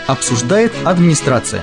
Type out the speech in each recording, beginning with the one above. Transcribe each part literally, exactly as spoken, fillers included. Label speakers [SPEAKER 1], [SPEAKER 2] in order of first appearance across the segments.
[SPEAKER 1] Обсуждает администрация.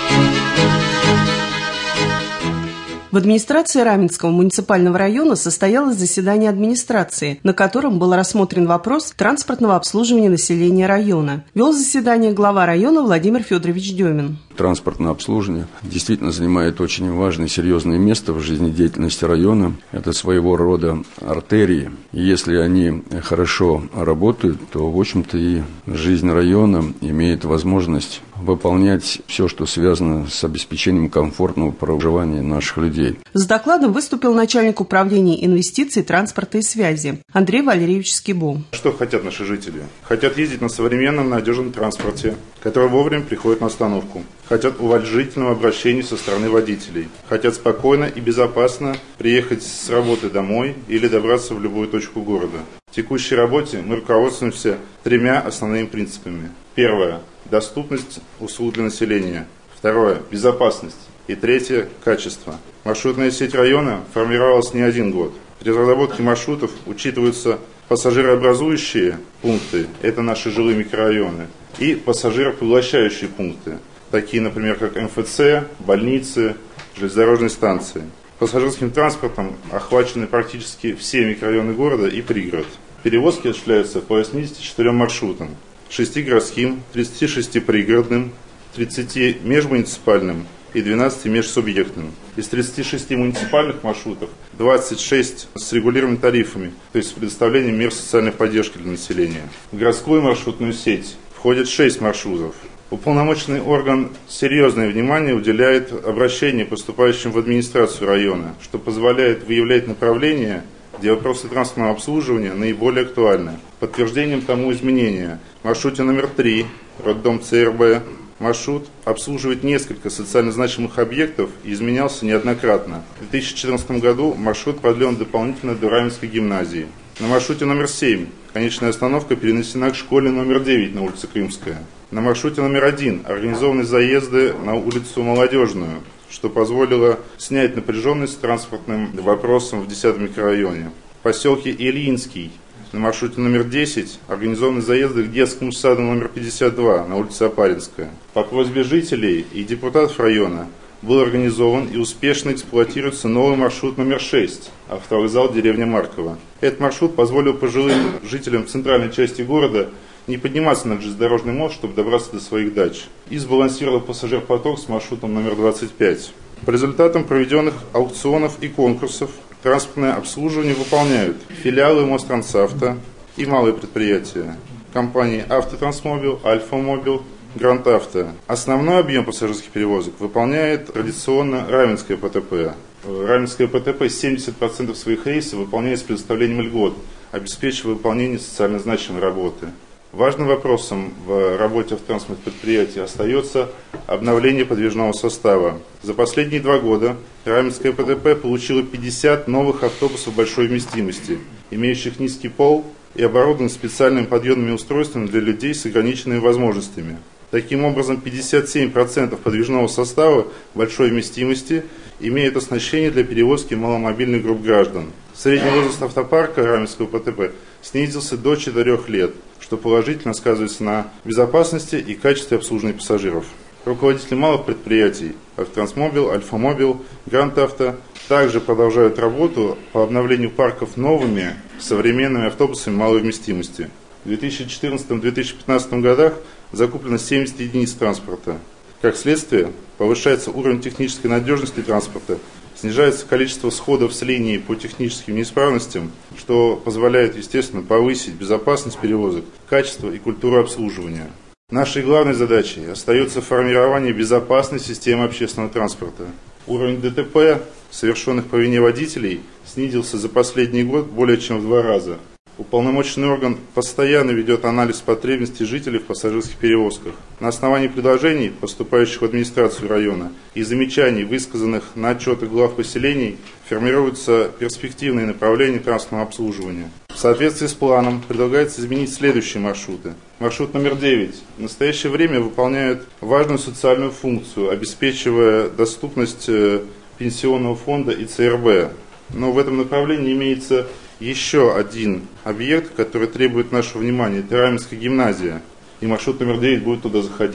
[SPEAKER 2] В администрации Раменского муниципального района состоялось заседание администрации, на котором был рассмотрен вопрос транспортного обслуживания населения района. Вел заседание глава района Владимир Федорович Демин.
[SPEAKER 3] Транспортное обслуживание действительно занимает очень важное и серьезное место в жизнедеятельности района. Это своего рода артерии. И если они хорошо работают, то, в общем-то, и жизнь района имеет возможность выполнять все, что связано с обеспечением комфортного проживания наших людей.
[SPEAKER 2] С докладом выступил начальник управления инвестиций, транспорта и связи Андрей Валерьевич Скибо.
[SPEAKER 4] Что хотят наши жители? Хотят ездить на современном, надежном транспорте, который вовремя приходит на остановку. Хотят уважительного обращения со стороны водителей. Хотят спокойно и безопасно приехать с работы домой или добраться в любую точку города. В текущей работе мы руководствуемся тремя основными принципами. Первое – доступность услуг для населения. Второе – безопасность. И третье – качество. Маршрутная сеть района формировалась не один год. При разработке маршрутов учитываются пассажирообразующие пункты, это наши жилые микрорайоны, и пассажиропоглощающие пункты, такие, например, как эм эф цэ, больницы, железнодорожные станции. Пассажирским транспортом охвачены практически все микрорайоны города и пригород. Перевозки осуществляются по восьмидесяти четырем маршрутам, шести городским, тридцати шести пригородным, тридцати межмуниципальным и двенадцати межсубъектным. Из тридцати шести муниципальных маршрутов двадцать шесть с регулируемыми тарифами, то есть с предоставлением мер социальной поддержки для населения. В городскую маршрутную сеть входит шесть маршрутов. Уполномоченный орган серьезное внимание уделяет обращениям, поступающим в администрацию района, что позволяет выявлять направления, где вопросы транспортного обслуживания наиболее актуальны. Подтверждением тому изменения в маршруте номер три, роддом цэ эр бэ, маршрут обслуживает несколько социально значимых объектов и изменялся неоднократно. В две тысячи четырнадцатом году маршрут продлен дополнительно до Раменской гимназии. На маршруте номер семь конечная остановка перенесена к школе номер девять на улице Крымская. На маршруте номер один организованы заезды на улицу Молодежную, что позволило снять напряженность с транспортным вопросом в десятом микрорайоне. В поселке Ильинский на маршруте номер десять организованы заезды к детскому саду номер пятьдесят два на улице Опаринская. По просьбе жителей и депутатов района был организован и успешно эксплуатируется новый маршрут номер шесть, автовокзал деревня Марково. Этот маршрут позволил пожилым жителям центральной части города не подниматься на железнодорожный мост, чтобы добраться до своих дач, и сбалансировал пассажирпоток с маршрутом номер двадцать пять. По результатам проведенных аукционов и конкурсов транспортное обслуживание выполняют филиалы Мострансавто и малые предприятия, компании Автотрансмобил, Альфа-Мобил, Гранд Авто. Основной объем пассажирских перевозок выполняет традиционно Раменское пэ тэ пэ. Раменское пэ тэ пэ семьдесят процентов своих рейсов выполняет с предоставлением льгот, обеспечивая выполнение социально значимой работы. Важным вопросом в работе автотранспортных предприятий остается обновление подвижного состава. За последние два года Раменское пэ тэ пэ получило пятьдесят новых автобусов большой вместимости, имеющих низкий пол и оборудованных специальными подъемными устройствами для людей с ограниченными возможностями. Таким образом, пятьдесят семь процентов подвижного состава большой вместимости имеют оснащение для перевозки маломобильных групп граждан. Средний возраст автопарка Раменского пэ тэ пэ снизился до четырёх лет, что положительно сказывается на безопасности и качестве обслуживания пассажиров. Руководители малых предприятий Автотрансмобил, Альфа-Мобил, Гранд Авто также продолжают работу по обновлению парков новыми современными автобусами малой вместимости. В две тысячи четырнадцатом — две тысячи пятнадцатом годах закуплено семьдесят единиц транспорта. Как следствие, повышается уровень технической надежности транспорта, снижается количество сходов с линии по техническим неисправностям, что позволяет, естественно, повысить безопасность перевозок, качество и культуру обслуживания. Нашей главной задачей остается формирование безопасной системы общественного транспорта. Уровень дэ тэ пэ, совершенных по вине водителей, снизился за последний год более чем в два раза. Уполномоченный орган постоянно ведет анализ потребностей жителей в пассажирских перевозках. На основании предложений, поступающих в администрацию района, и замечаний, высказанных на отчетах глав поселений, формируются перспективные направления транспортного обслуживания. В соответствии с планом предлагается изменить следующие маршруты. Маршрут номер девять в настоящее время выполняет важную социальную функцию, обеспечивая доступность пенсионного фонда и цэ эр бэ. Но в этом направлении имеется еще один объект, который требует нашего внимания. Это Раменская гимназия. И маршрут номер девять будет туда заходить.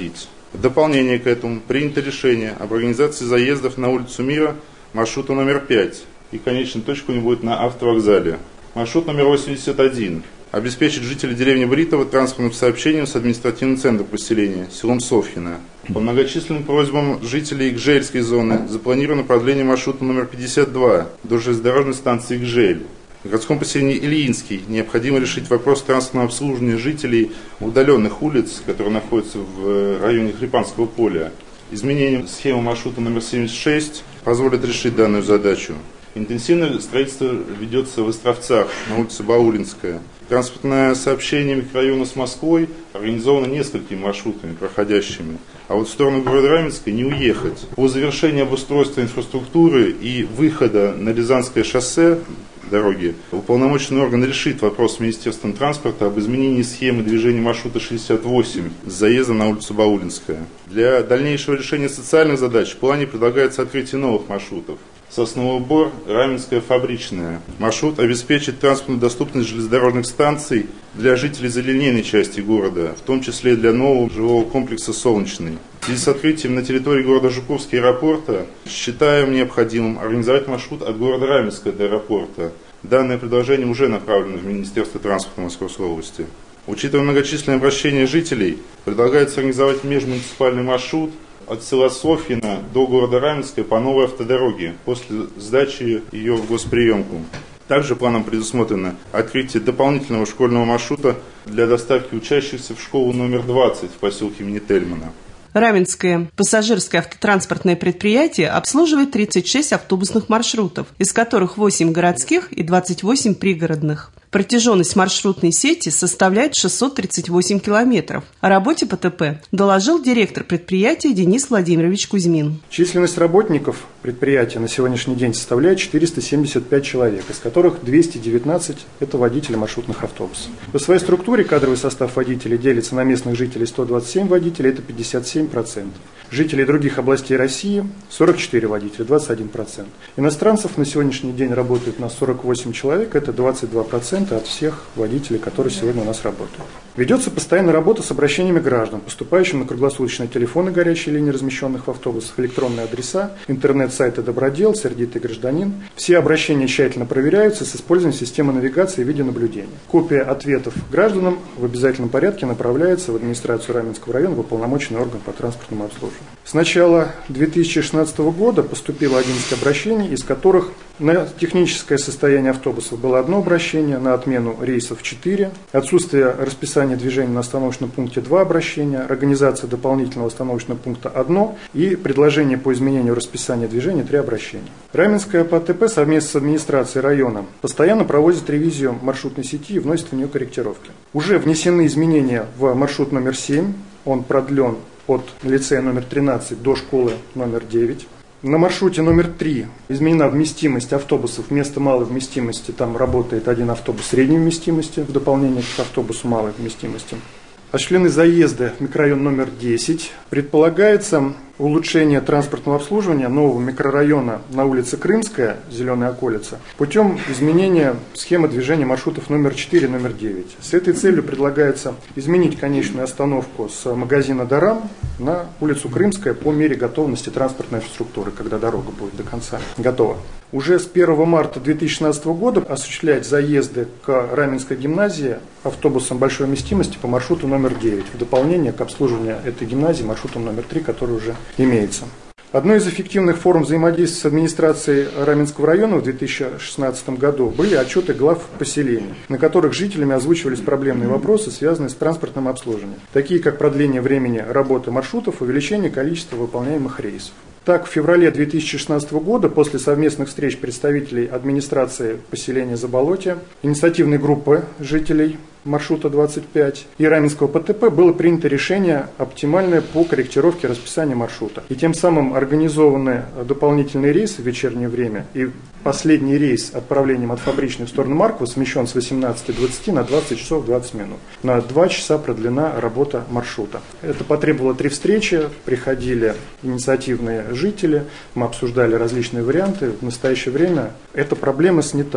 [SPEAKER 4] В дополнение к этому принято решение об организации заездов на улицу Мира маршрута номер пять. И конечная точка у него будет на автовокзале. Маршрут номер восемьдесят один. Обеспечить жителей деревни Бритово транспортным сообщением с административным центром поселения, селом Софьино. По многочисленным просьбам жителей Гжельской зоны запланировано продление маршрута номер пятьдесят два до железнодорожной станции Гжель. В городском поселении Ильинский необходимо решить вопрос транспортного обслуживания жителей удаленных улиц, которые находятся в районе Хлепанского поля. Изменение схемы маршрута номер семьдесят шесть позволит решить данную задачу. Интенсивное строительство ведется в Островцах на улице Баулинская. Транспортное сообщение микрорайона с Москвой организовано несколькими маршрутами проходящими. А вот в сторону города Раменской не уехать. По завершении обустройства инфраструктуры и выхода на Рязанское шоссе дороги, уполномоченный орган решит вопрос с Министерством транспорта об изменении схемы движения маршрута шестьдесят восемь с заездом на улицу Баулинская. Для дальнейшего решения социальных задач в плане предлагается открытие новых маршрутов. Сосновый Бор, Раменская, Фабричная. Маршрут обеспечит транспортную доступность железнодорожных станций для жителей залинейной части города, в том числе для нового жилого комплекса «Солнечный». В связи с открытием на территории города Жуковский аэропорта считаем необходимым организовать маршрут от города Раменска до аэропорта. Данное предложение уже направлено в Министерство транспорта Московской области. Учитывая многочисленные обращения жителей, предлагается организовать межмуниципальный маршрут от села Софьино до города Раменское по новой автодороге после сдачи ее в госприемку. Также планом предусмотрено открытие дополнительного школьного маршрута для доставки учащихся в школу номер двадцать в поселке имени Тельмана.
[SPEAKER 2] Раменское пассажирское автотранспортное предприятие обслуживает тридцать шесть автобусных маршрутов, из которых восемь городских и двадцать восемь пригородных. Протяженность маршрутной сети составляет шестьсот тридцать восемь километров. О работе ПТП доложил директор предприятия Денис Владимирович Кузьмин.
[SPEAKER 5] Численность работников предприятия на сегодняшний день составляет четыреста семьдесят пять человек, из которых двести девятнадцать – это водители маршрутных автобусов. По своей структуре кадровый состав водителей делится на местных жителей сто двадцать семь водителей, это пятьдесят семь процентов. Жителей других областей России – сорок четыре водителя, двадцать один процент. Иностранцев на сегодняшний день работает у нас сорок восемь человек, это двадцать два процента от всех водителей, которые сегодня у нас работают. Ведется постоянная работа с обращениями граждан, поступающим на круглосуточные телефоны горячей линии, размещенных в автобусах, электронные адреса, интернет-сайты «Добродел», «Сердитый гражданин». Все обращения тщательно проверяются с использованием системы навигации и видеонаблюдения. Копия ответов гражданам в обязательном порядке направляется в администрацию Раменского района, в уполномоченный орган по транспортному обслуживанию. С начала две тысячи шестнадцатого года поступило одиннадцать обращений, из которых на техническое состояние автобусов было одно обращение, на отмену рейсов четыре, отсутствие расписания движения на остановочном пункте два обращения, организация дополнительного остановочного пункта одно и предложение по изменению расписания движения три обращения. Раменское ПТП совместно с администрацией района постоянно проводит ревизию маршрутной сети и вносит в нее корректировки. Уже внесены изменения в маршрут номер семь, он продлен от лицея номер тринадцать до школы номер девять. На маршруте номер три изменена вместимость автобусов. Вместо малой вместимости там работает один автобус средней вместимости в дополнение к автобусу малой вместимости. Осуществлены заезды в микрорайон номер десять. Предполагается улучшение транспортного обслуживания нового микрорайона на улице Крымская, Зеленая околица, путем изменения схемы движения маршрутов номер четыре и номер девять. С этой целью предлагается изменить конечную остановку с магазина «Дарам» на улицу Крымская по мере готовности транспортной инфраструктуры, когда дорога будет до конца готова. Уже с первого марта две тысячи шестнадцатого года осуществлять заезды к Раменской гимназии автобусом большой вместимости по маршруту номер девять, в дополнение к обслуживанию этой гимназии маршрутом номер три, который уже имеется. Одной из эффективных форм взаимодействия с администрацией Раменского района в две тысячи шестнадцатом году были отчеты глав поселений, на которых жителями озвучивались проблемные вопросы, связанные с транспортным обслуживанием, такие как продление времени работы маршрутов, увеличение количества выполняемых рейсов. Так, в феврале две тысячи шестнадцатого года, после совместных встреч представителей администрации поселения Заболотье, инициативной группы жителей маршрута двадцать пять и Раменского ПТП было принято решение оптимальное по корректировке расписания маршрута. И тем самым организованы дополнительные рейсы в вечернее время. И последний рейс отправлением от Фабричной в сторону Маркова смещен с восемнадцати двадцати на двадцать часов двадцать минут. На два часа продлена работа маршрута. Это потребовало три встречи, приходили инициативные жители, мы обсуждали различные варианты. В настоящее время эта проблема снята.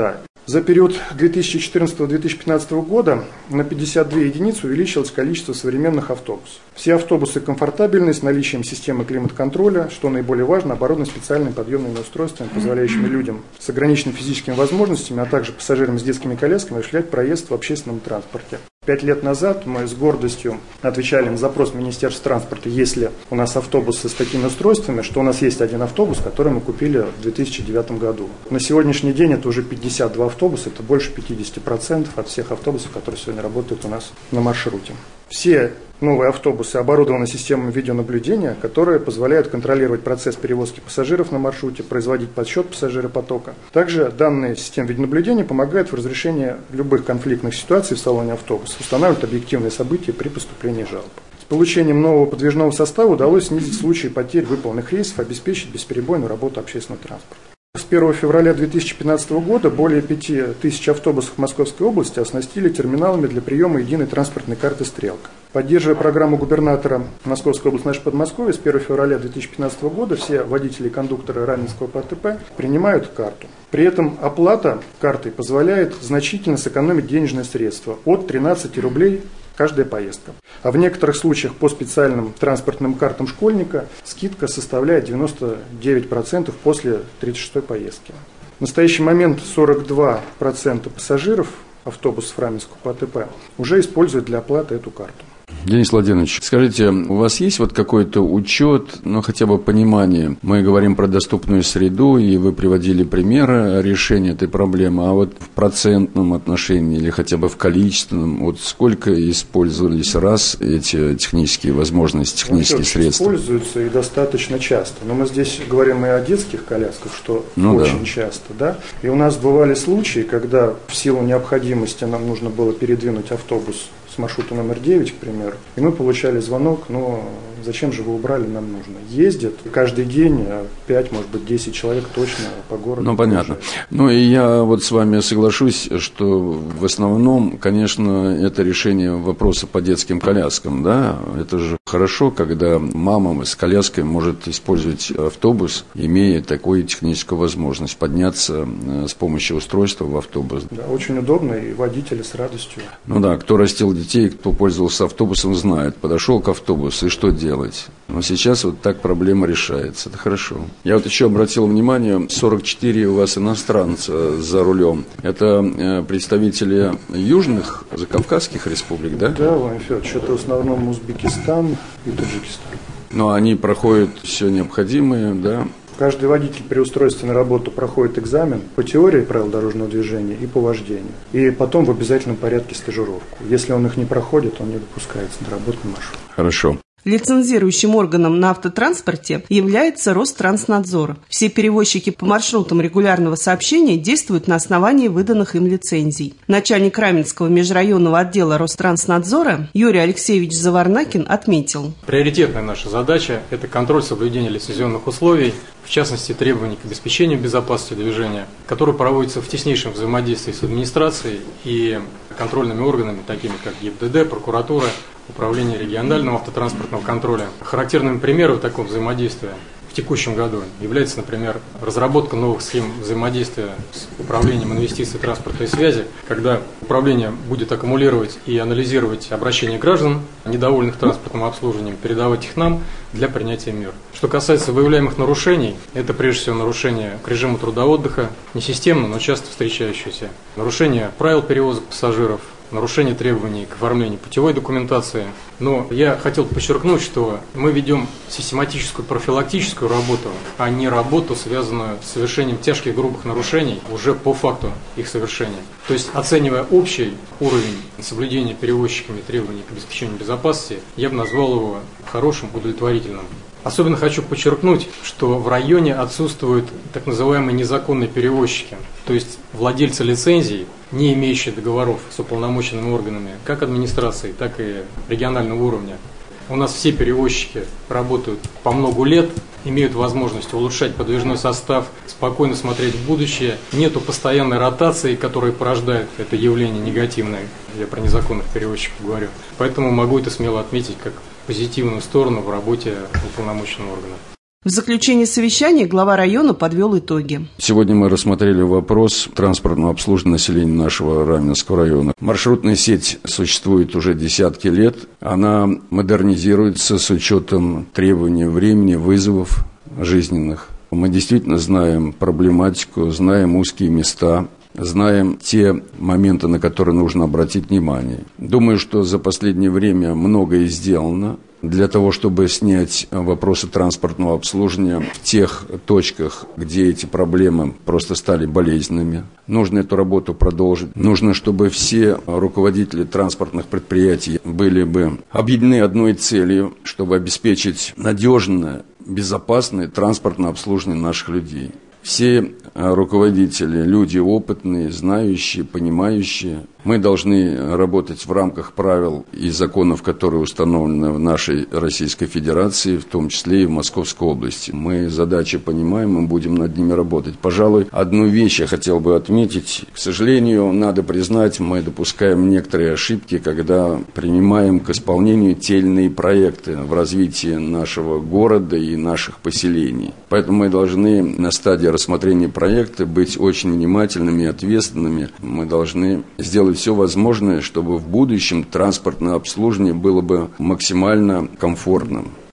[SPEAKER 5] За период две тысячи четырнадцатого — две тысячи пятнадцатого года на пятьдесят две единицы увеличилось количество современных автобусов. Все автобусы комфортабельны, с наличием системы климат-контроля, что наиболее важно, оборудованы специальными подъемными устройствами, позволяющими людям с ограниченными физическими возможностями, а также пассажирам с детскими колясками осуществлять проезд в общественном транспорте. Пять лет назад мы с гордостью отвечали на запрос Министерства транспорта, есть ли у нас автобусы с такими устройствами, что у нас есть один автобус, который мы купили в две тысячи девятом году. На сегодняшний день это уже пятьдесят два автобуса, это больше пятьдесят процентов от всех автобусов, которые сегодня работают у нас на маршруте. Все новые автобусы оборудованы системами видеонаблюдения, которые позволяют контролировать процесс перевозки пассажиров на маршруте, производить подсчет пассажиропотока. Также данные системы видеонаблюдения помогают в разрешении любых конфликтных ситуаций в салоне автобуса, устанавливают объективные события при поступлении жалоб. С получением нового подвижного состава удалось снизить случаи потерь выполненных рейсов, обеспечить бесперебойную работу общественного транспорта. С первого февраля две тысячи пятнадцатого года более пяти тысяч автобусов Московской области оснастили терминалами для приема единой транспортной карты «Стрелка». Поддерживая программу губернатора Московской области «Наше Подмосковье», с первого февраля две тысячи пятнадцатого года все водители и кондукторы Раменского ПТП принимают карту. При этом оплата картой позволяет значительно сэкономить денежные средства от тринадцати рублей каждая поездка. А в некоторых случаях по специальным транспортным картам школьника скидка составляет девяносто девять процентов после тридцать шестой поездки. В настоящий момент сорок два процента пассажиров автобусов Раменского ПТП уже используют для оплаты эту карту.
[SPEAKER 3] Денис Владимирович, скажите, у вас есть вот какой-то учет, ну хотя бы понимание? Мы говорим про доступную среду, и вы приводили примеры решения этой проблемы, а вот в процентном отношении или хотя бы в количественном, вот сколько использовались раз эти технические возможности, технические ну, средства?
[SPEAKER 5] Используются и достаточно часто, но мы здесь говорим и о детских колясках, что ну, очень да. часто, да. И у нас бывали случаи, когда в силу необходимости нам нужно было передвинуть автобус с маршрута номер девять, к примеру, и мы получали звонок, но зачем же вы убрали, нам нужно. Ездят каждый день пять, может быть, десять человек точно по городу.
[SPEAKER 3] Ну, понятно. Ну, и я вот с вами соглашусь, что в основном, конечно, это решение вопроса по детским коляскам, да, это же хорошо, когда мама с коляской может использовать автобус, имея такую техническую возможность подняться с помощью устройства в автобус.
[SPEAKER 5] Да, очень удобно, и водители с радостью.
[SPEAKER 3] Ну да, кто растил детей, кто пользовался автобусом, знает. Подошел к автобусу, и что делать? Но сейчас вот так проблема решается. Это хорошо. Я вот еще обратил внимание, сорок четыре у вас иностранца за рулем. Это представители южных, закавказских республик, да?
[SPEAKER 5] Да, Владимир Федорович, это в основном Узбекистан и Таджикистан.
[SPEAKER 3] Но они проходят все необходимое, да?
[SPEAKER 5] Каждый водитель при устройстве на работу проходит экзамен по теории правил дорожного движения и по вождению. И потом в обязательном порядке стажировку. Если он их не проходит, он не допускается на работу на маршрут.
[SPEAKER 3] Хорошо.
[SPEAKER 2] Лицензирующим органом на автотранспорте является Ространснадзор. Все перевозчики по маршрутам регулярного сообщения действуют на основании выданных им лицензий. Начальник Раменского межрайонного отдела Ространснадзора Юрий Алексеевич Заварнакин отметил.
[SPEAKER 6] Приоритетная наша задача – это контроль соблюдения лицензионных условий, в частности требований к обеспечению безопасности движения, которые проводятся в теснейшем взаимодействии с администрацией и контрольными органами, такими как ГИБДД, прокуратура, Управление регионального автотранспортного контроля. Характерным примером такого взаимодействия в текущем году является, например, разработка новых схем взаимодействия с Управлением инвестиций, транспорта и связи, когда управление будет аккумулировать и анализировать обращения граждан, недовольных транспортным обслуживанием, передавать их нам для принятия мер. Что касается выявляемых нарушений, это прежде всего нарушение к режиму труда-отдыха, не системно, но часто встречающееся, нарушение правил перевозок пассажиров, нарушение требований к оформлению путевой документации. Но я хотел подчеркнуть, что мы ведем систематическую профилактическую работу, а не работу, связанную с совершением тяжких грубых нарушений уже по факту их совершения. То есть, оценивая общий уровень соблюдения перевозчиками требований к обеспечению безопасности, я бы назвал его хорошим, удовлетворительным. Особенно хочу подчеркнуть, что в районе отсутствуют так называемые незаконные перевозчики, то есть владельцы лицензий, не имеющие договоров с уполномоченными органами как администрации, так и регионального уровня. У нас все перевозчики работают по многу лет, имеют возможность улучшать подвижной состав, спокойно смотреть в будущее. Нету постоянной ротации, которая порождает это явление негативное. Я про незаконных перевозчиков говорю. Поэтому могу это смело отметить как позитивную сторону в работе уполномоченного органа.
[SPEAKER 2] В заключении совещания глава района подвел итоги.
[SPEAKER 3] Сегодня мы рассмотрели вопрос транспортного обслуживания населения нашего Раменского района. Маршрутная сеть существует уже десятки лет. Она модернизируется с учетом требований времени, вызовов жизненных. Мы действительно знаем проблематику, знаем узкие места, знаем те моменты, на которые нужно обратить внимание. Думаю, что за последнее время многое сделано для того, чтобы снять вопросы транспортного обслуживания в тех точках, где эти проблемы просто стали болезненными. Нужно эту работу продолжить. Нужно, чтобы все руководители транспортных предприятий были бы объединены одной целью, чтобы обеспечить надежное, безопасное транспортное обслуживание наших людей. Все руководители, люди опытные, знающие, понимающие. Мы должны работать в рамках правил и законов, которые установлены в нашей Российской Федерации, в том числе и в Московской области. Мы задачи понимаем, мы будем над ними работать. Пожалуй, одну вещь я хотел бы отметить. К сожалению, надо признать, мы допускаем некоторые ошибки, когда принимаем к исполнению те или иные проекты в развитии нашего города и наших поселений. Поэтому мы должны на стадии рассмотрения проекта быть очень внимательными и ответственными. Мы должны сделать все возможное, чтобы в будущем транспортное обслуживание было бы максимально комфортным.